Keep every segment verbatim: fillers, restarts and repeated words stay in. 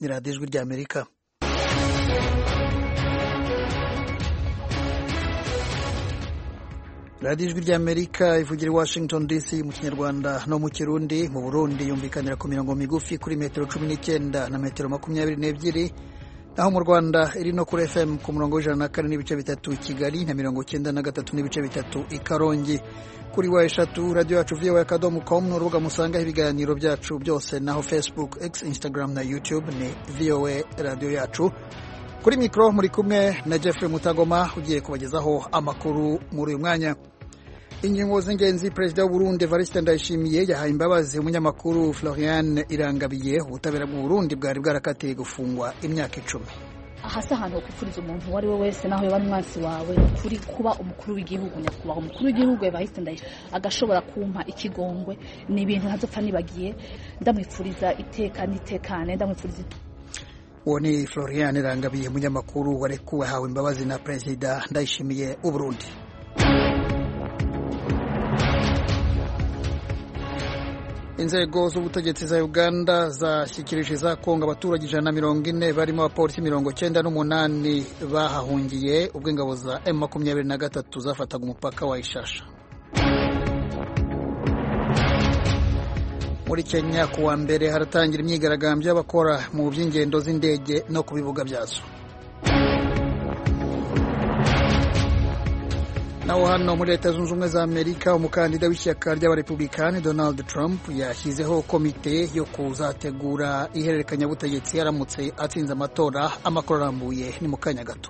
ni radiyo ijwi ry'Amerika. radiyo ijwi ry'Amerika ivugira i Washington D C mu Kinyarwanda no mu Kirundi. Mu Burundi yumvikanira ku mirongo migufi kuri metero cumi n'icyenda na metero makumyabiri n'ebyiri, naho mu Rwanda iri no kuri F M ku murongo w'ijana na kane n'ibice bitatu i Kigali na mirongo cyenda na gatatu n'ibice bitatu i Karongi. Kuri wa eshatu radio yacu V O A akadomo com ni urubuga musangaho ibiganiro byacu byose, naho Facebook, X, Instagram na YouTube ni V O A radio yacu. Kuri mikro muri kumwe na Jeffrey Mutagoma ugiye kubagezaho amakuru muri uyu mwanya. Ingingo z'ingenzi: Perezida w'u Burundi Evariste Ndayishimiye yahaye imbabazi umunyamakuru Florian Irangabiye. Ubutabera bw'u Burundi bwari bwarakatiye gufungwa imyaka icumi. Ahasa ahantu ukufuriza umuntu uwo ari we wese naho yoba umwansi wawe kuri kuba umukuru w'igihugu, nyakubaho umukuru w'igihugu Evariste Ndayishimiye agashobora kumpa ikigongwe, ni ibintu ntazopfa nibagiye. Ndamwifuriza iteka n'itekane, ndamwifuriza. Uwo ni Florian Irangabiye, umunyamakuru warekuwe hawe imbabazi na Perezida Ndayishimiye w'u Burundi. Inzego z'ubutegetsi za Uganda zashyikirije za Kongo abaturage ijana na mirongo ine barimo abapolisi mirongo cyenda n'umunani bahahungiye ubwo ingabo za M makumyabiri na gatatu zafataga umupaka wa Ishasha. Muri Kenya kuwa mbere haratangira imyigaragambyo y'abakora mu by'ingendo z'indege no ku bibuga byazo. Naho hano muri Leta Zunze Ubumwe za Amerika, umukandida w'ishyaka ry'abarepublikani Donald Trump yashyizeho komite yo kuzategura ihererekanyabutegetsi aramutse atsinze amatora. Amakuru arambuye ni mu kanya gato.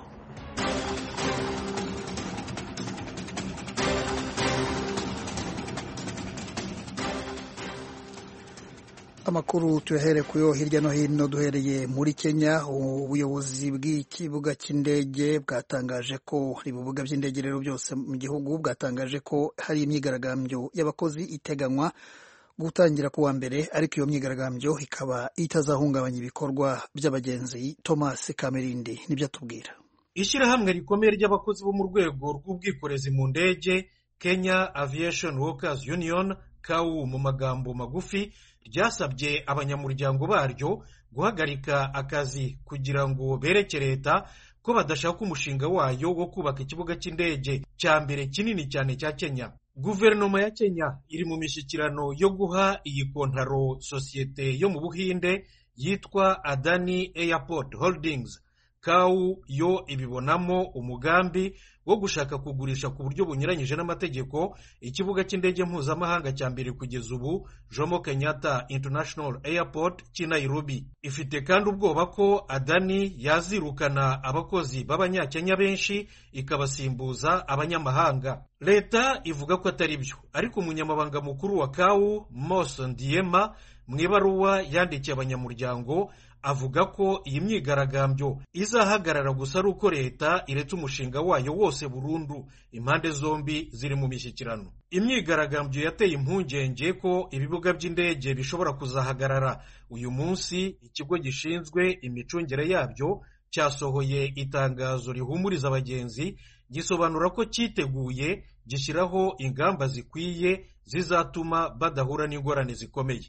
Amakuru tuyahere kuyo hirya no hino, duhereye muri Kenya. Ubuyobozi bw'ikibuga cy'indege bwatangaje ko ibibuga by'indege rero byose mu gihugu bwatangaje ko hari imyigaragambyo y'abakozi iteganywa gutangira kuwa mbere, ariko iyo myigaragambyo ikaba itazahungabanya ibikorwa by'abagenzi. Thomas Kamerindi nibyo atubwira. Ishyirahamwe rikomeye ry'abakozi bo mu rwego rw'ubwikorezi mu ndege, Kenya Aviation Workers Union, K A U mu magambo magufi, ryasabye abanyamuryango baryo guhagarika akazi kugira ngo bereke leta ko badashaka umushinga wayo wo kubaka ikibuga cy'indege cya mbere kinini cyane cya Kenya. Guverinoma ya Kenya iri mu mishyikirano yo guha iyi kontaro sosiyete yo mu Buhinde yitwa Adani Airport Holdings. K A U yo ibibonamo umugambi wo gushaka kugurisha ku buryo bunyuranyije n'amategeko ikibuga cy'indege mpuzamahanga cya mbere kugeza ubu, Jomo Kenyatta International Airport cy'i Nairobi. Ifite kandi ubwoba ko Adani yazirukana abakozi b'abanyakenya benshi ikabasimbuza abanyamahanga. Leta ivuga ko atari byo, ariko umunyamabanga mukuru wa K A U Mose Ndiema mu ibaruwa yandikiye abanyamuryango avuga ko iyi myigaragambyo izahagarara gusa ari uko leta iretse umushinga wayo wose burundu. Impande zombi ziri mu mishyikirano. Imyigaragambyo yateye impungenge ko ibibuga by'indege bishobora kuzahagarara. Uyu munsi ikigo gishinzwe imicungire yabyo cyasohoye itangazo rihumuriza abagenzi, gisobanura ko cyiteguye gishyiraho ingamba zikwiye zizatuma badahura n'ingorane zikomeye.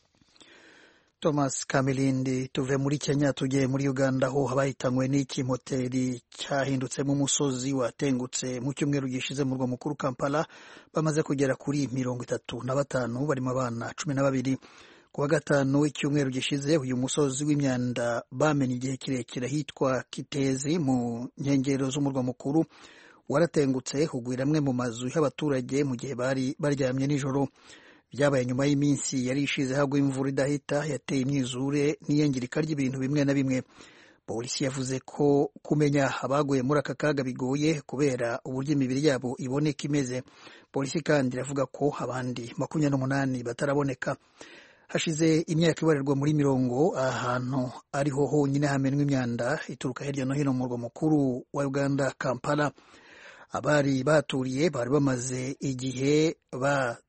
Thomas Kamilindi. Tuve muri Kenya tujye muri Uganda, aho abahitanywe n'iki moteri cyahindutsemo umusozi watengutse mu cyumweru gishize mu murwa mukuru Kampala bamaze kugera kuri mirongo itatu na batanu, barimo abana cumi na babiri. Ku wa gatanu w'icyumweru gishize uyu musozi w'imyanda bamenye igihe kirekire hitwa Kitezi mu nkengero z'umurwa mukuru waratengutse hugwira amwe mu mazu y'abaturage mu gihe bari baryamye nijoro. Byabaye nyuma y'iminsi yari ishize hagwa imvura idahita yateye imyuzure n'iyangirika ry'ibintu bimwe na bimwe. Polisi yavuze ko kumenya abaguye muri aka kaga bigoye kubera uburyo imibiri yabo iboneka imeze. Polisi kandi iravuga ko abandi makumyabiri n'umunani bataraboneka. Hashize imyaka ibarirwa muri mirongo ahantu ariho honyine hamenwa imyanda ituruka hirya no hino mu murwa mukuru wa Uganda Kampala. Abari baturiye bari bamaze igihe ba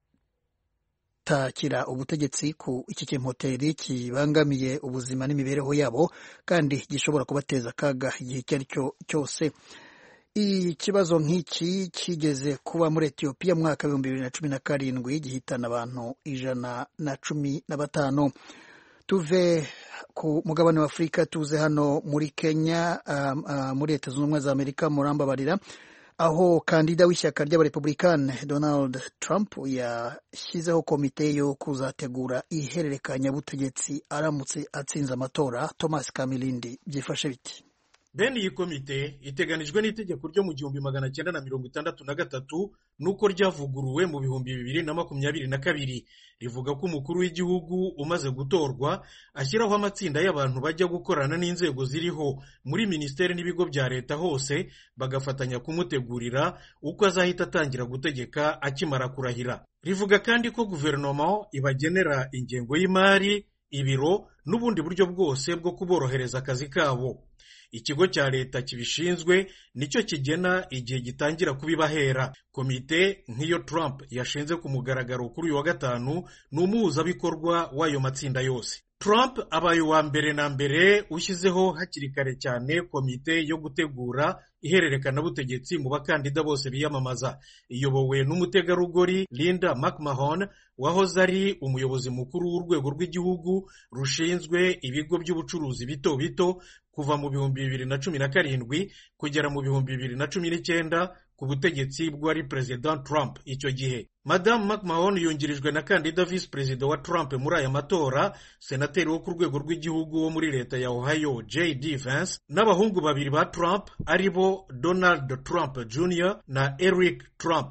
takira ubutegetsi ku iki kimoteri kibangamiye ubuzima n'imibereho yabo kandi gishobora kubateza akaga igihe icyo ari cyo cyose. Ikibazo nk'iki kigeze kuba muri Ethiopia mu mwaka w'ibihumbi bibiri na cumi na karindwi gihitana abantu ijana na cumi na batanu. tuve ku mugabane wa Afurika tuze hano muri Kenya, um, uh, muri Leta Zunze Ubumwe za Amerika, murambabarira, aho kandida w'ishyaka ry'abarepublikani Donald Trump yashyizeho komite yo kuzategura ihererekanya butegetsi aramutse atsinze amatora. Thomas Kamilindi, byifashe biti? Bene iyi komite iteganijwe n'itegeko ryo mu gihumbi magana cyenda na mirongo itandatu na gatatu nuko ryavuguruwe mu bihumbi bibiri na makumyabiri na kabiri. Rivuga ko umukuru w'igihugu umaze gutorwa ashyiraho amatsinda y'abantu bajya gukorana n'inzego ziriho muri minisiteri n'ibigo bya leta hose, bagafatanya kumutegurira uko azahita atangira gutegeka akimara kurahira. Rivuga kandi ko guverinoma ibagenera ingengo y'imari, ibiro n'ubundi buryo bwose bwo kuborohereza akazi kabo. Ikigo cya leta kibishinzwe nicyo kigena igihe gitangira kubibahera. Komite nk'iyo Trump yashinze ku mugaragaro kuri uyu wa gatanu ni umuhuzabikorwa w'ayo matsinda yose. Trump abaye uwa mbere na mbere ushyizeho hakiri kare cyane komite yo gutegura ihererekana butegetsi mu bakandida bose biyamamaza. Iyobowe n'umutegarugori Linda McMahon wahoze ari umuyobozi mukuru w'urwego rw'igihugu rushinzwe ibigo by'ubucuruzi bito bito kuva mu bihumbi bibiri na cumi na karindwi kugera mu bihumbi bibiri na cumi n'icyenda ku butegetsi bw'uwari President Trump icyo gihe. Madame McMahon yungirijwe na kandida Vice Perezida wa Trump muri aya matora, senateri wo ku rwego rw'igihugu wo muri leta ya Ohio J D Vance, n'abahungu babiri ba Trump aribo Donald Trump Junior na Eric Trump.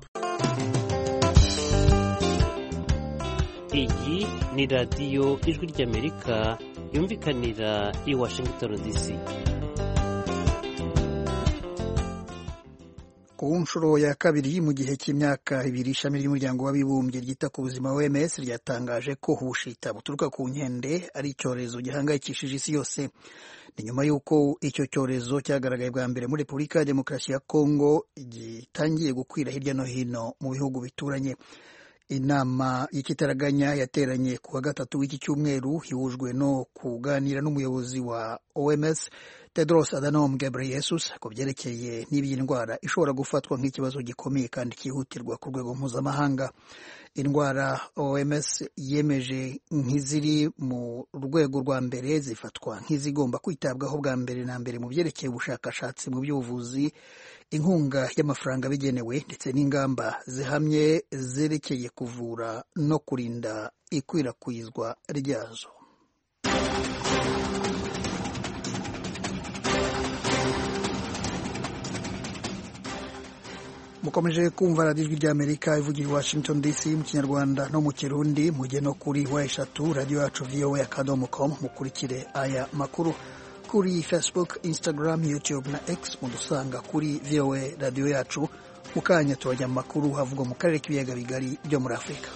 Iyi ni radiyo Ijwi ry'Amerika yumvikanira i Washington D C. Ku nshuro ya kabiri mu gihe cy'imyaka ibiri, ishami ry'umuryango w'abibumbye ryita ku buzima O M S ryatangaje ko ubushita buturuka ku nkende ari icyorezo gihangayikishije isi yose. Ni nyuma y'uko icyo cyorezo cyagaragaye bwa mbere muri Repubulika ya Demokarasi ya Kongo gitangiye gukwira hirya no hino mu bihugu bituranye. Inama y'ikitaraganya yateranye ku wa gatatu w'iki cyumweru ihujwe no kuganira n'umuyobozi wa O M S Tedros Adhanom Ghebreyesus ku byerekeye n'iyi ndwara ishobora gufatwa nk'ikibazo gikomeye kandi cyihutirwa ku rwego mpuzamahanga. Indwara O M S yemeje nk'iziri mu rwego rwa mbere zifatwa nk'izigomba kwitabwaho bwa mbere na mbere mu byerekeye ubushakashatsi mu by'ubuvuzi, inkunga y'amafaranga bigenewe ndetse n'ingamba zihamye zerekeye kuvura no kurinda ikwirakwizwa ryazo. Mukomeje kumva radiyo Ijwi ry'Amerika ivugira i Washington D C mu Kinyarwanda no mu Kirundi. Mujye no kuri wa eshatu radiyo yacu V O A akadomo com mukurikire aya makuru kuri Facebook, Instagram, YouTube na X. Mudusanga kuri V O A radiyo yacu. Mu kanya turajya mu makuru havugwa mu karere k'ibiyaga bigari byo muri Afurika.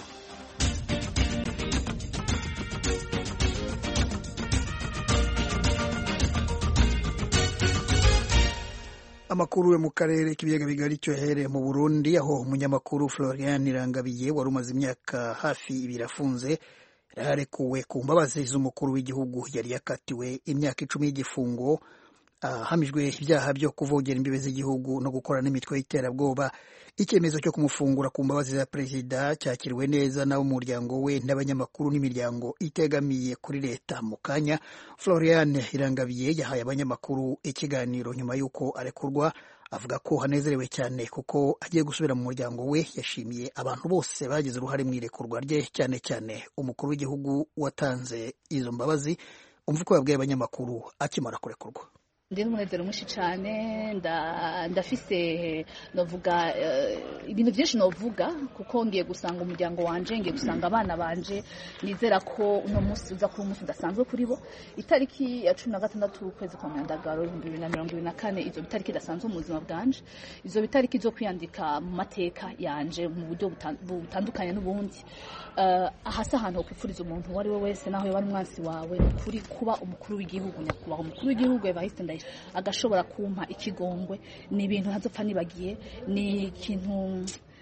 Amakuru yo mu karere k'ibiyaga bigari cyohereye mu Burundi, aho umunyamakuru Florian Irangabiye wari umaze imyaka hafi ibiri afunze yararekuwe ku mbabazi z'umukuru w'igihugu yari yakatiwe imyaka icumi y'igifungo ahamijwe ibyaha byo kuvogera imbibe z'igihugu no gukora n'imitwe y'iterabwoba. Icyemezo cyo kumufungura ku mbabazi za perezida cyakiriwe neza n'abo mu muryango we n'abanyamakuru n'imiryango itegamiye kuri leta. Mu kanya Florian Irangabiye yahaye abanyamakuru ikiganiro nyuma y'uko arekurwa, avuga ko hanezerewe cyane kuko agiye gusubira mu muryango we. Yashimiye abantu bose bagize uruhare mu irekurwa rye, cyane cyane umukuru w'igihugu watanze izo mbabazi. Umva uko yabwiye abanyamakuru akimara kurekurwa. Ndi n'umunezero mwinshi cyane, ndafise novuga ibintu byinshi novuga kuko ngiye gusanga umuryango wanje, ngiye gusanga abana banje. Nizera ko uno munsi uza kuba umunsi udasanzwe kuri bo. Itariki ya cumi na gatandatu ukwezi kwa Myandagaro ibihumbi bibiri na mirongo ibiri na kane izo bitariki idasanzwe mu buzima bwanje, izo bitariki zo kwiyandika mu mateka yanje mu buryo butandukanye n'ubundi. Ahasa ahantu ho kwifuriza umuntu uwo ari we wese naho yaba ari umwansi wawe kuri kuba umukuru w'igihugu, nyakubahwa umukuru w'igihugu Evariste Ndayishimiye agashobora kumpa ikigongwe. Ni ibintu ntazopfa nibagiye, ni ikintu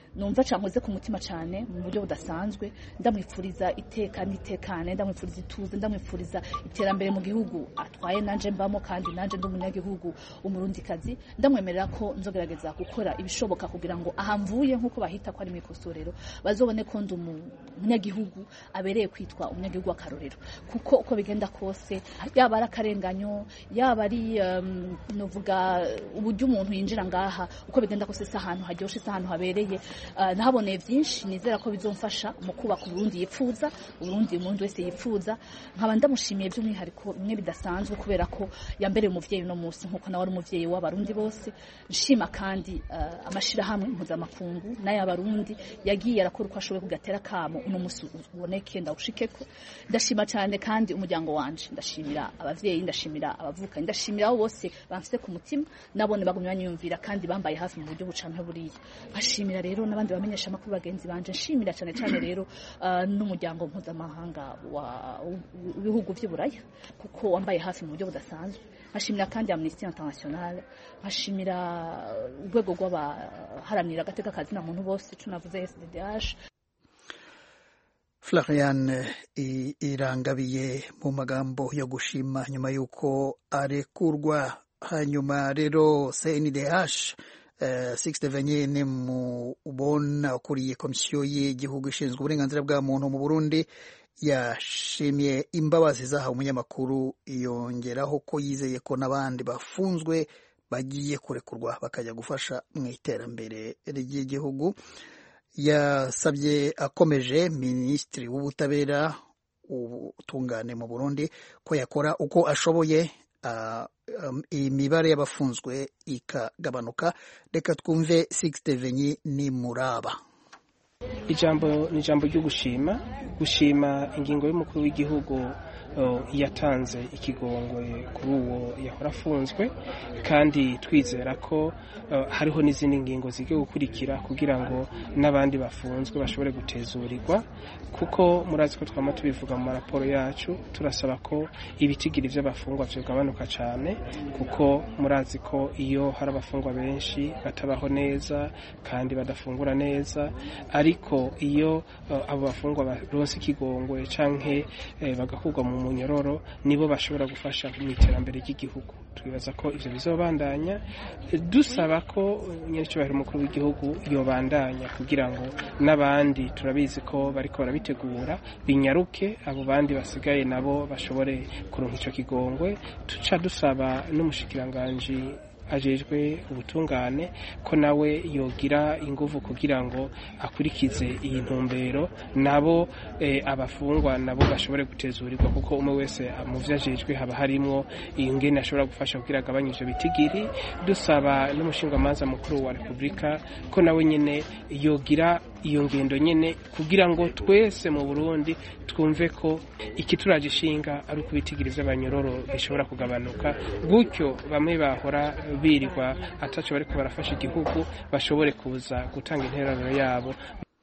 numva cankoze ku mutima cyane mu buryo budasanzwe ndamwifuriza iteka n'itekane ndamwifuriza ituze ndamwifuriza iterambere mu gihugu atwaye nanje mbamo kandi nanje ndi umunyagihugu umurundikazi ndamwemerera ko nzogerageza gukora ibishoboka kugira ngo ahamvuye nkuko bahita ko ari mikosorero bazobone ko ndi umunyagihugu abereye kwitwa umunyagihugu akarorero kuko uko bigenda kose yaba ari akarenganyo yaba ari um, novuga uburyo umuntu yinjira ngaha uko bigenda kose se ahantu haryoshe se ahantu habereye uh, nahaboneye byinshi nizera ko bizomfasha mu kubaka Burundi yipfuza Burundi umuntu wese yipfuza nkaba ndamushimiye by'umwihariko bimwe bidasanzwe kubera ko yambereye umuvyeyi no munsi nkuko nawe ari umuvyeyi w'abarundi bose nshima kandi uh, amashira hamwe mpuzamakungu n'ay'abarundi yagiye arakora uko ashoboye kugatera kamo uno musi uboneke ndawushikeko ndashima cyane kandi umuryango wanje ndashimira abavyeyi ndashimira abavuka ndashimira abo bose bamfise ku mutima nabone bagumye banyumvira kandi bambaye hafi mu buryo bucanke buriya ashimira rero nabandi bamenyesha amakuru bagenzi banje nshimira cyane cyane rero uh, n'umuryango mpuzamahanga wa ibihugu by'Iburaya kuko wambaye hafi mu buryo budasanzwe ashimira kandi Amnesty International ashimira urwego rw'abaharanira agateka kazi na muntu bose tunavuze S D D H. Florian Irangabiye mu magambo yo gushima nyuma yuko arekurwa hanyuma rero C N D H Uh, Sixte Venyene mu ubona ukuriye komisiyo y'igihugu ishinzwe uburenganzira bwa muntu mu Burundi yashimiye imbabazi zahawe umunyamakuru yongeraho ko yizeye ko n'abandi bafunzwe bagiye kurekurwa bakajya gufasha mu iterambere ry'igihugu. Yasabye akomeje Minisitiri w'Ubutabera ubutungane mu Burundi ko yakora uko ashoboye Uh, um, imibare y'abafunzwe ikagabanuka. Reka twumve Sixte Venyi ni Muraba. Ijambo ni ijambo ryo gushima gushima ingingo y'umukuru w'igihugu uh, yatanze ikigongwe kuri uwo yahora afunzwe kandi twizera ko uh, hariho n'izindi ngingo zigiye gukurikira kugira ngo n'abandi bafunzwe bashobore gutezurirwa kuko murazi ko twama tubivuga mu raporo yacu turasaba ko ibitigiri by'abafungwa byogabanuka cyane kuko murazi ko iyo hari abafungwa benshi batabaho neza kandi badafungura neza ariko iyo uh, abo bafungwa baronse ikigongwe canke eh, bagakurwa mu munyororo nibo bashobora gufasha mu iterambere ry'igihugu. Twibaza ko ivyo bizobandanya dusaba ko nyiricyo mukuru w'igihugu yobandanya kugira ngo n'abandi turabizi ko bariko barabitegura binyaruke abo bandi basigaye nabo bashobore kuronka ico kigongwe. Tuca dusaba n'umushikiranganje ajejwe ubutungane ko nawe yogira inguvu kugira ngo akurikize iyi ntumbero nabo eh, abafungwa nabo bashobore gutezurirwa kuko umwe wese mu vyajejwe haba harimo ingene ashobora gufasha kugira agabanyije bitigiri. Dusaba n'umushingamanza mukuru wa Republika ko nawe nyene yogira iyo ngendo nyene kugira ngo twese mu Burundi twumve ko ikituragishinga ari ukubitigiri by'abanyororo bishobora kugabanuka gutyo bamwe bahora birirwa ataco bariko barafasha igihugu bashobore kuza gutanga intererano yabo.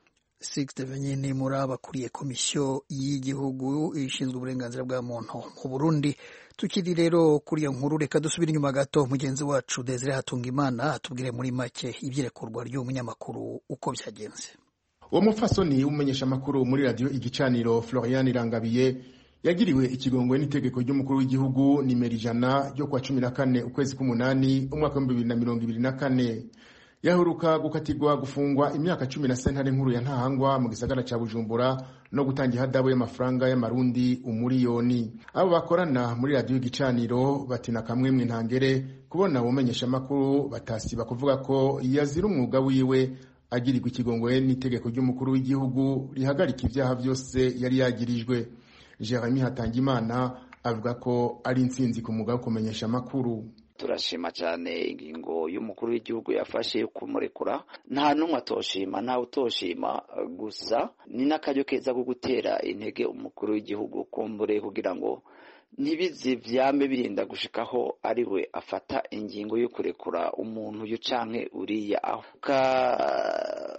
Sixte Venyene Muraba kuriye komisiyo y'igihugu ishinzwe uburenganzira bwa muntu mu Burundi. Tukiri rero kuri iyo nkuru reka dusubira inyuma gato mugenzi wacu Desire Hatungimana atubwire muri make ibyirekurwa ry'umunyamakuru uko byagenze. Uwo mufasoni umenyesha makuru muri radio Igicaniro Florian Irangabiye yagiriwe ikigongwe n'itegeko ry'umukuru w'igihugu nimero ijana ryo kwa cumi na kane ukwezi k'umunani umwaka wa bibiri na mirongo ibiri na kane. Yahuruka gukatirwa gufungwa imyaka cumi na sentare nkuru ya Ntahangwa mu gisagara ca Bujumbura no gutangira hadabu y'amafaranga y'amarundi umuriyoni. Abo bakorana muri radio Igicaniro batina kamwe mu ntangere kubona umenyesha makuru batasiba kuvuga ko yazira umwuga wiwe agirirwa ikigongwe n'itegeko ry'umukuru w'igihugu rihagarika ivyaha byose yari yagirijwe. Jeremy Hatangimana avuga ko ari intsinzi ku mwuga wo kumenyesha makuru. Turashima cyane ingingo y'umukuru w'igihugu yafashe kumurekura nta numwe atoshima nta utoshima gusa ni n'akaryo keza ko gutera intege umukuru w'igihugu kumbure kugira ngo ntibizi vyame birinda gushikaho ari we afata ingingo yo kurekura umuntu yo canke uriya aho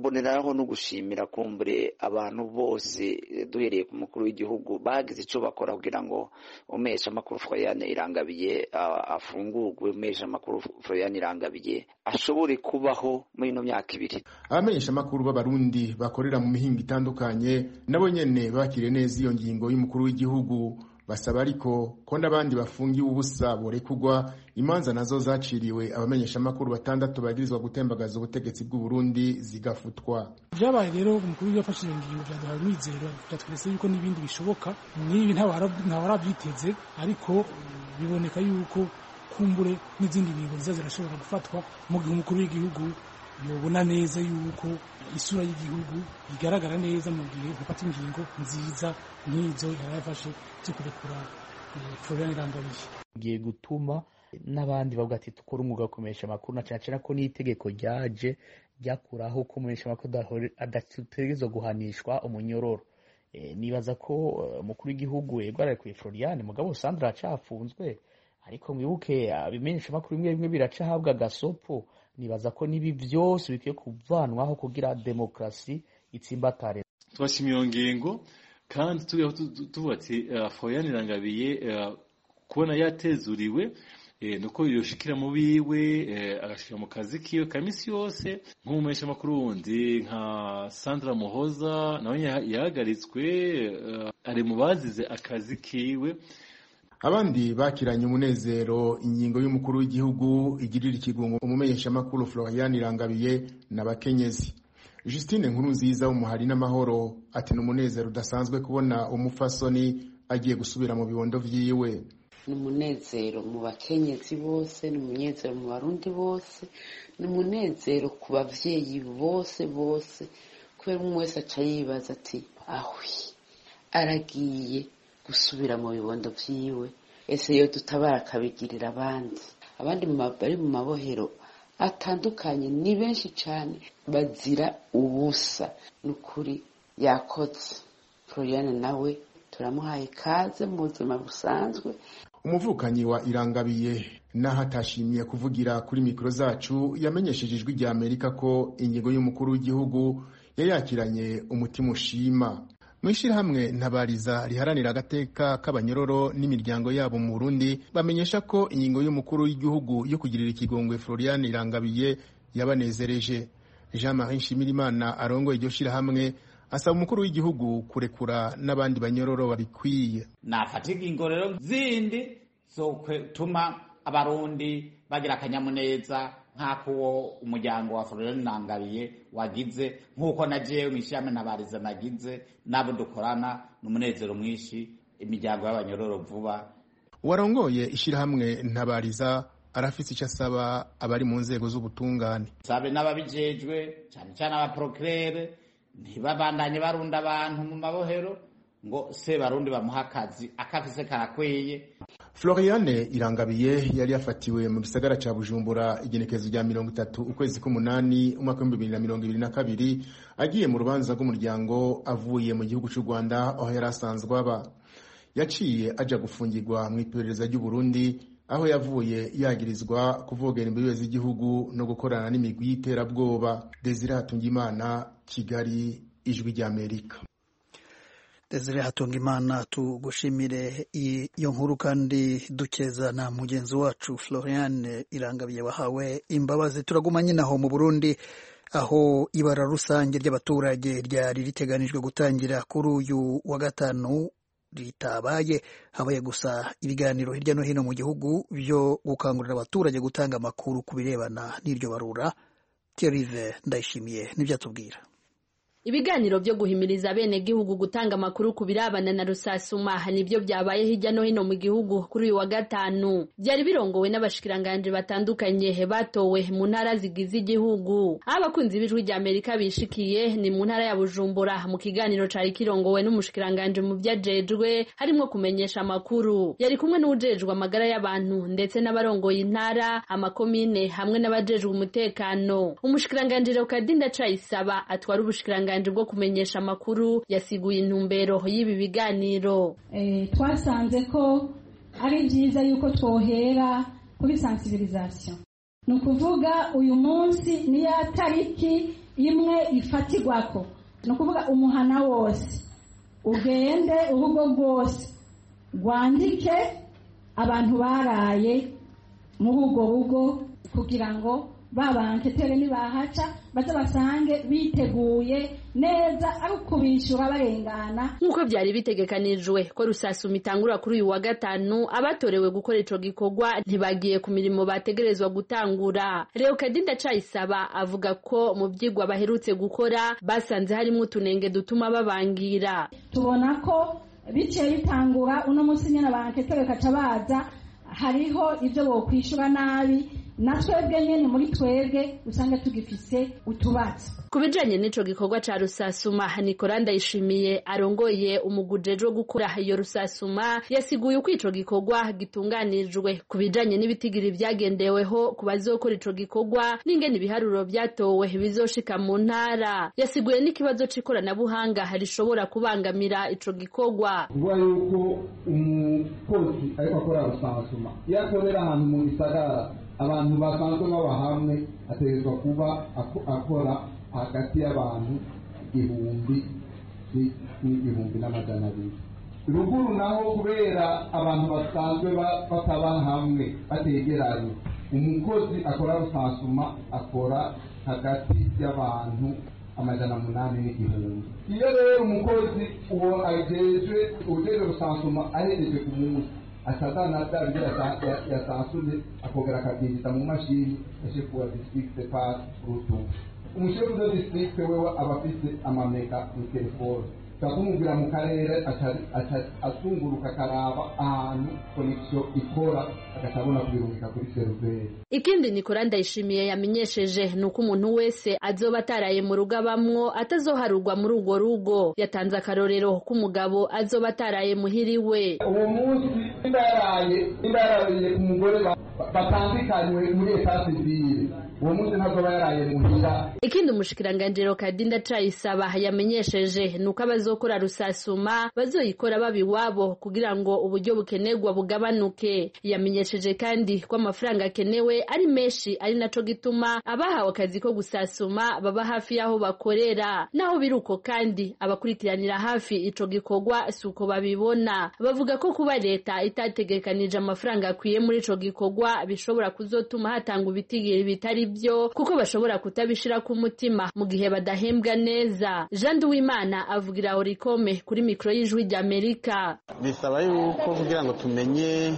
nkaboneraho no gushimira kumbure abantu bose duhereye ku mukuru w'igihugu bagize ico bakora kugira ngo umesha makuru Florian Irangabiye afungurwe, umesha makuru Florian Irangabiye ashobore kubaho muri no myaka ibiri. Abamenyesha makuru b'abarundi bakorera mu mihingo itandukanye nabo nyene bakire neza iyo ngingo y'umukuru w'igihugu, basaba ariko ko n'abandi bafungiye ubusa borekugwa, imanza nazo zaciriwe abamenyesha makuru batandatu bagirizwa gutembagaza ubutegetsi bw'u Burundi zigafutwa. Byabaye rero umukuru yafashe ingingo byaduhaye umwizero, byatweretse yuko n'ibindi bishoboka, n'ibi ntawarabiteze, ariko biboneka yuko kumbure n'izindi ngingo zizashobora gufatwa mu gihe umukuru w'igihugu yobona neza yuko isura y'igihugu igaragara neza mu gihe gufata ingingo nziza nk'izo yarafashe cyo kurekura Florian Irangabiye. Giye gutuma n'abandi bavuga ati tukora umwuga wo kumesha amakuru, na cyane cyane ko n'itegeko ryaje ryakuraho ko kumesha amakuru adategerezwa guhanishwa umunyororo. E, nibaza ko umukuru w'igihugu yegwaraye ku Florian mugabo Sandra acafunzwe, ariko mwibuke abimenyesha amakuru bimwe bimwe biracahabwa gasopo. Nibaza ko nibi byose bikwiye kuvanwaho kugira demokrasi itsimbatare. Twashimiye ngingo kandi tugiye tuvuga ati Florian Irangabiye kubona yatezuriwe nuko yoshikira mu biwe agashika mu kazi kiyo kamisi yose, nk'umesha makuru wundi nka Sandra Muhoza nawe yahagaritswe ari mu bazize akazi kiwe. Abandi bakiranye umunezero ingingo y'umukuru w'igihugu igirira ikigungo umumenyesha makuru Florian Irangabiye n'abakenyezi. Justine Nkurunziza w'umuhari n'amahoro ati n'umunezero udasanzwe kubona umufasoni agiye gusubira mu bibondo vyiwe. N'umunezero mu bakenyezi bose, n'umunezero mu barundi bose, n'umunezero ku bavyeyi bose bose, kubera umwe wese aca yibaza ati ahwi aragiye gusubira mu bibondo vyiwe, ese yo tutabara akabigirira abandi. Abandi bari mu mabohero atandukanye ni benshi cyane bazira ubusa, n'ukuri yakoze. Florian nawe turamuhaye kaze mu buzima busanzwe. Umuvukanyi wa Irangabiye naho atashimiye kuvugira kuri mikro zacu yamenyesheje ijwi rya Amerika ko ingingo y'umukuru w'igihugu yayakiranye umutima ushima. Mwishirahamwe ntabariza riharanira agateka k'abanyororo n'imiryango yabo mu Burundi bamenyesha ko ingingo y'umukuru w'igihugu yo kugirira ikigongwe Florian Irangabiye yabanezereje. Jean-Marie Nshimirimana arongo iryo shirahamwe asaba umukuru w'igihugu kurekura n'abandi banyororo babikwiye. Nafatiga ingorero zindi zo kwetuma abarundi bagira akanyamuneza nk'ako umuryango wa Florian Irangabiye wagize, nk'uko najewe mwishame nabariza nagize nabo dukorana n'umunezero mwinshi imiryango y'abanyororo vuba. Warongoye ishirahamwe ntabariza arafise icyo asaba abari mu nzego z'ubutungane. Sabe n'ababijejwe cyane cyane aba procureur ntibabandanye barunda abantu mu mabohero ngo se barundi bamuha akazi akafise karakweye. Florian Irangabiye yari yafatiwe mu gisagara ca Bujumbura igenekezo rya mirongo itatu ukwezi k'umunani umwaka w'ibihumbi bibiri na mirongo ibiri na kabiri agiye mu rubanza rw'umuryango avuye mu gihugu cy'u Rwanda aho yari asanzwe aba. Yaciye aja gufungirwa mu iperereza ry'u Burundi aho yavuye yagirizwa kuvogera imbibe z'igihugu no gukorana n'imigwi y'iterabwoba. Desire Hatungimana, Kigali, ijwi rya Amerika. Desire Hatungimana, tugushimire iyo nkuru kandi dukeza na mugenzi wacu Florian Irangabiye wahawe imbabazi. Turaguma nyine aho mu Burundi aho ibara rusange ry'abaturage ryari riteganijwe gutangira kuri uyu wa gatanu ritabaye, habaye gusa ibiganiro hirya no hino mu gihugu byo gukangurira abaturage gutanga amakuru ku birebana n'iryo barura. Thierry Ndayishimiye nibyo atubwira. Ibiganiro byo guhimiriza bene gihugu gutanga amakuru ku birabana na rusasuma nibyo byabaye hirya no hino mu gihugu kuri uyu wa gatanu. Byari birongowe n'abashikiranganje batandukanye batowe mu ntara zigize igihugu. Abakunzi b'ijwi rya Amerika bishikiye ni mu ntara ya Bujumbura mu kiganiro cari kirongowe n'umushikiranganje mu byajejwe harimo kumenyesha amakuru. Yari kumwe n'ujejwe amagara y'abantu ndetse n'abarongoye intara, amakomine hamwe n'abajejwe umutekano. Umushikiranganje Rokadinda Cayisaba atwara ubushikiranganje bwo kumenyesha amakuru yasiguye intumbero y'ibi biganiro. Eh, twasanze ko ari byiza yuko twohera kuri sensibilisation. Nukuvuga uyu munsi ni ya tariki imwe ifatirwako ni ukuvuga umuhana wose ugende urugo rwose rwandike abantu baraye muri urwo rugo kugira ngo babanketere nibahaca baze basange biteguye neza ari ukubishyura barengana. Nk'uko byari bitegekanijwe ko Rusasuma itangura kuri uyu wa gatanu, abatorewe gukora ico gikorwa ntibagiye ku mirimo bategerezwa gutangura. Leokadi Ndacayisaba avuga ko mu vyigwa baherutse gukora basanze harimo utunenge dutuma babangira. Tubona ko biciye bitangura uno munsi nyene abanketere kaca baza hariho ivyo bokwishura nabi na twebwe nyene muri twebwe usanga tugifise utubazo. Ku bijanye n'ico gikorwa ca Rusasuma, Nicolas Ndayishimiye arongoye umugujejwe wo gukora iyo Rusasuma yasiguye uko ico gikorwa gitunganijwe. Ku bijanye n'ibitigiri vyagendeweho ku bazokora ico gikorwa n'ingene ibiharuro vyatowe bizoshika mu ntara, yasiguye n'ikibazo c'ikoranabuhanga rishobora kubangamira ico gikorwa. Kuvuga yuko umukozi ariko akora Rusasuma iyo akorera ahantu mu gisagara abantu basanzwe baba hamwe ategerezwa kuba akora hagati y'abantu igihumbi n'igihumbi n'amajana abiri. Ruguru naho kubera abantu basanzwe bataba hamwe bategeranye, umukozi akora Rusasuma akora hagati y'abantu amajana munani n'igihumbi. Iyo rero umukozi uwo ajejwe ujejwe Rusasuma ahereje ku munsi asazana davye yasansuye akogera akabyinjiza mu mashini yashefu wa district pass rutu. Umushefu wa district wewe abafise amameka mu telefone takumubwira mu karere atunguruka karaba ahantu connection ikora agatabona kubirungika kuri server. Ikindi Nicolas Ndayishimiye yamenyesheje nuko umuntu wese azoba ataraye mu rugo abamwo atazoharurwa muri urwo rugo. Yatanze akarorero k'umugabo azoba ataraye muhiriwe. Uwo munsi indaraye indaraye ku mugore batandikanywe muri etat civile, uwo munsi ntazoba yaraye muhira. Ikindi umushikiranganje Leokadi Ndacayisaba yamenyesheje nuko abazokora Rusasuma bazoyikora babiwabo kugira ngo uburyo bukenerwa bugabanuke. Yamenyesheje kandi ko amafaranga akenewe ari menshi, ari naco gituma abahawe akazi ko gusasuma baba hafi yaho bakorera. Naho biruko kandi abakurikiranira hafi ico gikorwa suko babibona. Bavuga ko kuba leta itategekanije amafaranga akwiye muri ico gikorwa bishobora kuzotuma hatanga ibitigiri bitari byo, kuko bashobora kutabishira ku mutima mu gihe badahembwa neza. Jean Duwimana avugira Orikome kuri mikro y'Ijwi ry'Amerika. Bisaba yuko kugira ngo tumenye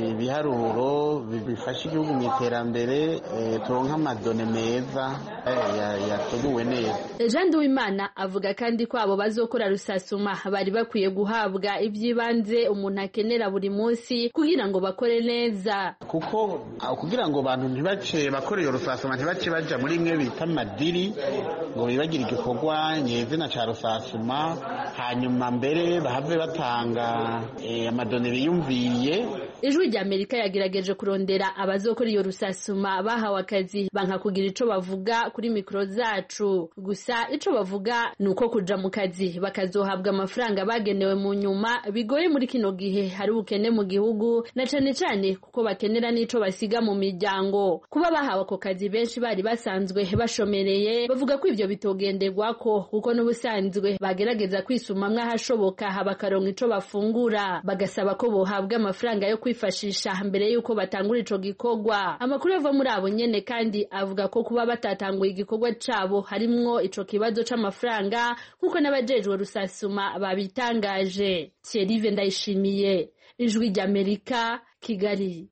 ibiharuro bifasha igihugu mu iterambere turonka amadone meza yateguwe neza. Jean Duwimana avuga kandi ko abo bazokora Rusasuma bari bakwiye guhabwa ibyibanze umuntu akenera buri munsi kugira ngo bakore neza, kuko kugira ngo abantu ntibace bakore iyo Rusasuma ntibace baja muri imwe bita madiri ngo bibagira igikorwa nyezina ca Rusasuma hanyuma mbere bahave batanga amadone biyumviye. Ijwi ry'Amerika yagerageje kurondera abazokora iyo Rusasuma bahawe akazi banka kugira ico bavuga kuri mikro zacu. Gusa ico bavuga nuko kuja mu kazi bakazohabwa amafaranga bagenewe mu nyuma bigoye muri kino gihe hari ubukene mu gihugu, na cane cane kuko bakenera n'ico basiga mu miryango. Kuba bahawe ako kazi benshi bari basanzwe bashomereye bavuga ko ivyo bitogenderwako kuko n'ubusanzwe bagerageza kwisumamwe ahashoboka bakaronka ico bafungura. Bagasaba ko bohabwa amafaranga yo kwifashisha mbere yuko batangura ico gikorwa. Amakuru ava muri abo nyene kandi avuga ko kuba batatanguye igikorwa cabo harimwo ico kibazo c'amafaranga nkuko n'abajejwe Rusasuma babitangaje. Thierry Ndayishimiye, Ijwi ry'Amerika, Kigali.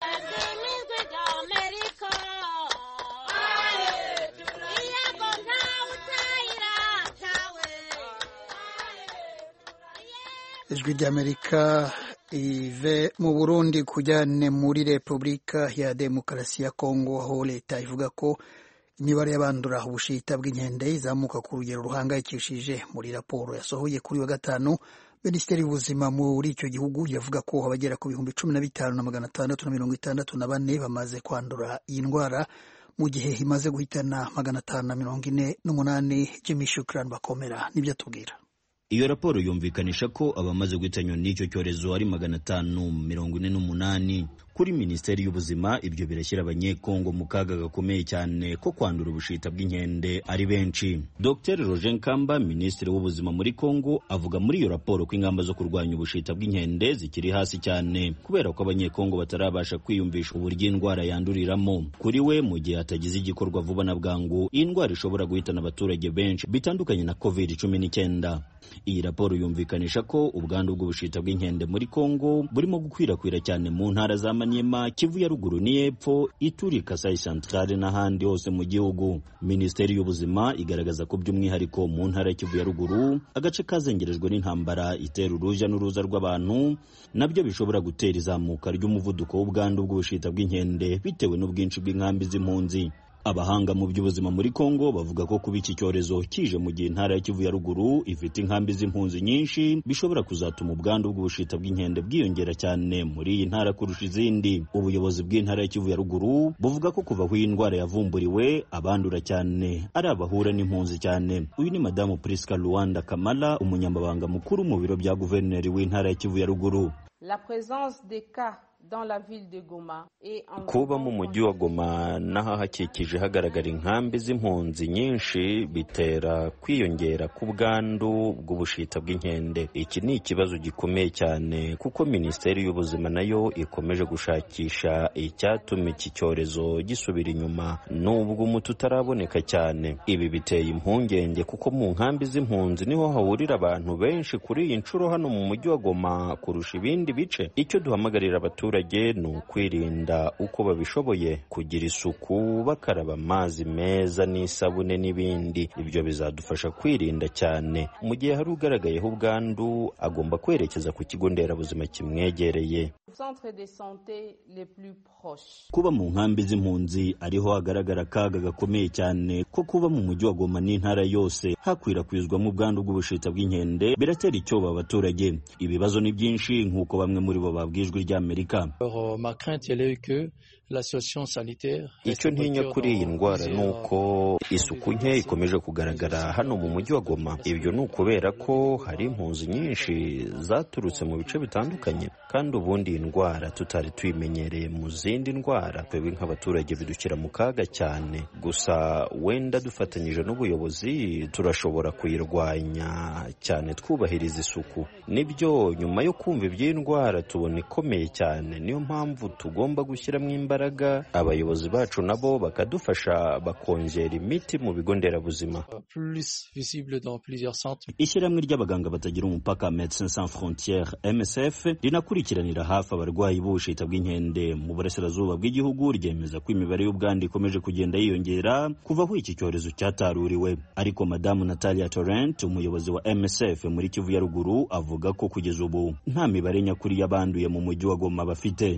Ijwi ry'Amerika ive mu Burundi kujyane muri Repubulika ya Demokarasi ya Kongo, aho leta ivuga ko imibare y'abandura ubushita bw'inkende izamuka ku rugero ruhangayikishije. Muri raporo yasohoye kuri wa gatanu, Minisiteri y'Ubuzima muri icyo gihugu yavuga ko abagera ku bihumbi cumi na bitanu na magana atandatu na mirongo itandatu na bane bamaze kwandura iyi ndwara mu gihe imaze guhitana magana atanu na mirongo ine n'umunani. Jimmy Shukran bakomera nibyo tubwira. Iyo raporo yumvikanisha ko abamaze guhitanywa n'icyo cyorezo ari magana atanu mirongo ine n'umunani. Kuri Minisiteri y'Ubuzima ibyo birashyira abanyekongo mu kaga gakomeye cyane ko kwandura ubushita bw'inkende ari benshi. Docteur Roger Nkamba, Minisitiri w'Ubuzima muri Kongo, avuga muri iyo raporo ko ingamba zo kurwanya ubushita bw'inkende zikiri hasi cyane kubera ko abanyekongo batarabasha kwiyumvisha uburyo indwara yanduriramo. Kuri we, mu gihe hatagize igikorwa vuba na bwangu, indwara ishobora guhitana abaturage benshi bitandukanye na covid cumi n'icyenda. Iyi raporo yumvikanisha ko ubwandu bw'ubushita bw'inkende muri Kongo burimo gukwirakwira cyane mu ntara za Maniema, Kivu ya ruguru n'Epfo, Ituri, Kasai Centrale n'ahandi hose mu gihugu. Minisiteri y'Ubuzima igaragaza ko by'umwihariko mu ntara ya Kivu ya ruguru, agace kazengerejwe n'intambara itera uruja n'uruza rw'abantu, nabyo bishobora gutera izamuka ry'umuvuduko w'ubwandu bw'ubushita bw'inkende bitewe n'ubwinshi bw'inkambi z'impunzi. Abahanga mu by'ubuzima muri Kongo bavuga ko kuba iki cyorezo kije mu gihe intara ya Kivu ya ruguru ifite inkambi z'impunzi nyinshi bishobora kuzatuma ubwandu bw'ubushita bw'inkende bwiyongera cyane muri iyi ntara kurusha izindi. Ubuyobozi bw'intara ya Kivu ya ruguru buvuga ko kuva aho iyi ndwara yavumburiwe abandura cyane ari abahura n'impunzi cyane. Uyu ni Madamu Priska Luanda Kamala, umunyamabanga mukuru mu biro bya guverineri w'intara ya Kivu ya ruguru. La présence des cas dans la ville de Goma et en kuba mu mujyi wa Goma n'ahahakikije hagaragara inkambi z'impunzi nyinshi bitera kwiyongera ku bwandu bw'ubushita bw'inkende. Iki ni ikibazo gikomeye cyane kuko Minisiteri y'Ubuzima nayo ikomeje gushakisha icyatuma iki cyorezo gisubira inyuma nubwo umuti utaraboneka cyane. Ibi biteye impungenge kuko mu nkambi z'impunzi niho hahurira abantu benshi kuri iyi nshuro hano mu mujyi wa Goma kurusha ibindi bice. Icyo duhamagarira abaturage ni ukwirinda uko babishoboye, kugira isuku, bakaraba amazi meza n'isabune n'ibindi. Ibyo bizadufasha kwirinda cyane. Mu gihe hari ugaragayeho ubwandu agomba kwerekeza ku kigo nderabuzima kimwegereye. Kuba mu nkambi z'impunzi ariho hagaragara akaga gakomeye cyane ko kuba mu mujyi wa Goma n'intara yose hakwirakwizwamo ubwandu bw'ubushita bw'inkende biratera icyoba abaturage. Ibibazo ni byinshi nk'uko bamwe muri bo babwijwe ry'Amerika. Icyo ntinya kuri iyi ndwara ni uko isuku nke ikomeje kugaragara hano mu mujyi wa Goma. Ibyo ni ukubera ko hari impunzi nyinshi zaturutse mu bice bitandukanye, kandi ubundi iyi ndwara tutari tuyimenyereye mu zindi ndwara. Twebwe nk'abaturage bidukira mu kaga cyane, gusa wenda dufatanyije n'ubuyobozi turashobora kuyirwanya cyane twubahiriza isuku. Nibyo nyuma yo kumva iby'iyi ndwara tubona ikomeye cyane, niyo mpamvu tugomba gushyiramo imbaraga, abayobozi bacu nabo bakadufasha bakongera imiti mu bigo nderabuzima. Ishyirahamwe ry'abaganga batagira umupaka Médecins Sans Frontières M S F rinakurikiranira hafi abarwayi b'ubushita bw'inkende mu burasirazuba bw'igihugu ryemeza ko imibare y'ubwandu ikomeje kugenda yiyongera kuva aho iki cyorezo cyataruriwe. Ariko Madamu Natalia Torrent, umuyobozi wa M S F muri Kivu ya ruguru, avuga ko kugeza ubu nta mibare nyakuri y'abanduye mu mujyi wa Goma bafite.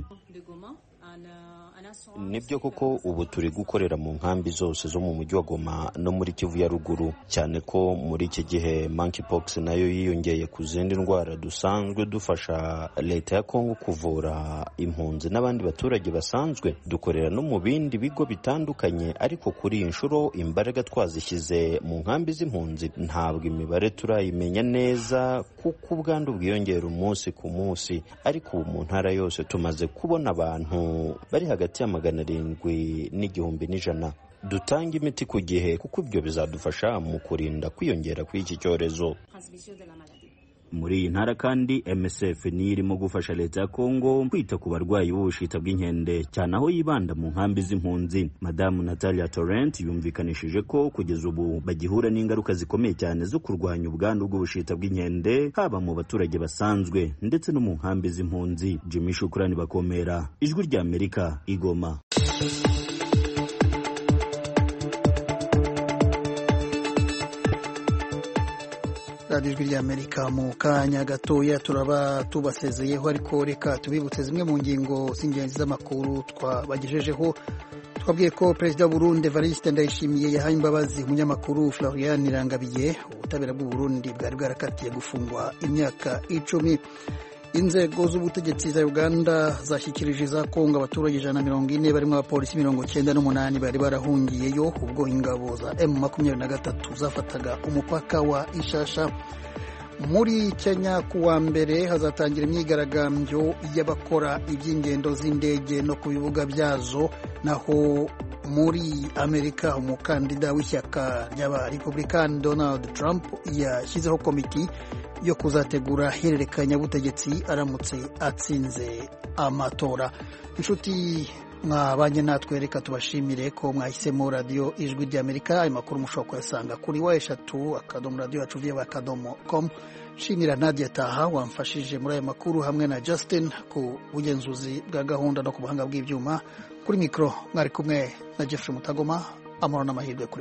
Nibyo koko ubu turi gukorera mu nkambi zose zo mu mujyi wa Goma no muri Kivu ya ruguru, cyane ko muri iki gihe monkeypox nayo yiyongeye ku zindi ndwara dusanzwe dufasha leta ya Kongo kuvura impunzi n'abandi baturage basanzwe. Dukorera no mu bindi bigo bitandukanye, ariko kuri iyi nshuro imbaraga twazishyize mu nkambi z'impunzi. Ntabwo imibare turayimenya neza kuko ubwandu bwiyongera umunsi ku munsi, ariko ubu mu ntara yose tumaze kubona abantu bari hagati ya magana arindwi n'igihumbi n'ijana. Dutanga imiti ku gihe kuko ibyo bizadufasha mu kurinda kwiyongera kw'iki cyorezo. Muri iyi ntara kandi M S F ni irimo gufasha leta ya Kongo kwita ku barwayi b'ubushita bw'inkende, cyane aho yibanda mu nkambi z'impunzi. Madamu Natalia Torrent yumvikanishije ko kugeza ubu bagihura n'ingaruka zikomeye cyane zo kurwanya ubwandu bw'ubushita bw'inkende, haba mu baturage basanzwe ndetse no mu nkambi z'impunzi. Jimmy Shukrani Bakomera, Ijwi ry'Amerika, Igoma. radiyo ijwi ry'Amerika. Mu kanya gatoya turaba tubasezeyeho, ariko reka tubibutse zimwe mu ngingo z'ingenzi z'amakuru twabagejejeho. Twabwiye ko Perezida wa Burundi Evariste Ndayishimiye yahaye imbabazi umunyamakuru Florian Irangabiye. Ubutabera bw'u Burundi bwari bwarakatiye gufungwa imyaka icumi. Inzego z'ubutegetsi za Uganda zashyikirije za Kongo abaturage ijana na mirongo ine barimo abapolisi mirongo cyenda n'umunani bari barahungiyeyo ubwo ingabo za M makumyabiri na gatatu zafataga umupaka wa Ishasha. muri Kenya kuwa mbere hazatangira imyigaragambyo y'abakora iby'ingendo z'indege no ku bibuga byazo, naho muri Amerika umukandida w'ishyaka ry'abarepublikani Donald Trump yashyizeho komiti yo kuzategura hererekanyabutegetsi aramutse atsinze amatora. Inshuti mwabanye natwe, reka tubashimire ko mwahisemo radiyo ijwi ry'Amerika. Ayo makuru mushobora kuyasanga kuri wa eshatu akadomo radiyo yacu viya akadomo com. Shimira Nadia Taha wamfashije muri ayo makuru hamwe na Justin ku bugenzuzi bwa gahunda no ku buhanga bw'ibyuma. Kuri mikoro mwari kumwe na Jeffrey Mutagoma. Amahoro n'amahirwe kuri